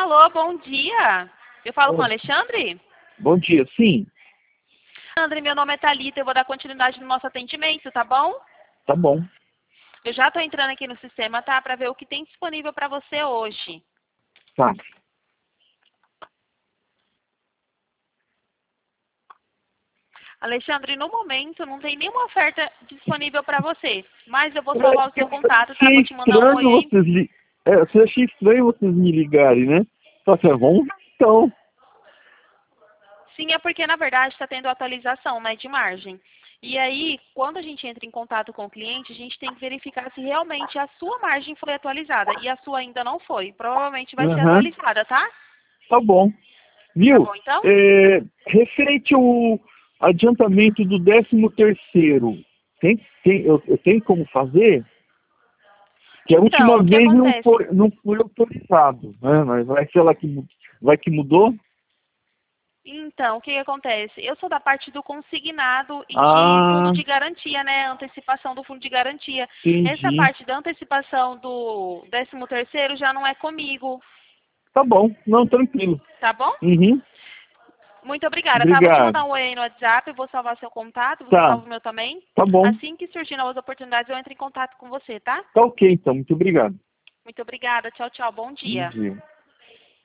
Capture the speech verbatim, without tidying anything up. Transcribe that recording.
Alô, bom dia. Eu falo com o Oi. Alexandre? Bom dia, sim. Alexandre, meu nome é Thalita, eu vou dar continuidade no nosso atendimento, tá bom? Tá bom. Eu já estou entrando aqui no sistema, tá? Para ver o que tem disponível para você hoje. Tá. Alexandre, no momento não tem nenhuma oferta disponível para você, mas eu vou É, salvar o seu contato, tá? achei Vou te mandar um oi estranho aí. vocês li... é, eu achei estranho vocês me ligarem, né? Só assim, vamos ver então. Sim, é porque na verdade está tendo atualização, né, de margem. E aí, quando a gente entra em contato com o cliente, a gente tem que verificar se realmente a sua margem foi atualizada. E a sua ainda não foi. Provavelmente vai ser Aham. atualizada, tá? Tá bom. Tá Viu? bom, então? É, referente ao adiantamento do décimo terceiro, tem, tem, eu, eu tenho como fazer? Que a Então, última o que vez não acontece? foi, não foi autorizado, né? Mas vai ser lá que, mu- vai que mudou? Então, o que que acontece? Eu sou da parte do consignado e de fundo Ah, de garantia, né? Antecipação do fundo de garantia. Essa entendi. parte da antecipação do décimo terceiro já não é comigo, Tá bom. Não, tranquilo. tá bom? Uhum. Muito obrigada, tá? Vou te Obrigado. mandar um oi aí no WhatsApp, vou salvar seu contato, você Tá, salva o meu também. tá bom. Assim que surgir novas oportunidades, eu entro em contato com você, tá? Tá ok, então. Muito obrigado. Muito obrigada, tchau, tchau, bom Bom dia. dia.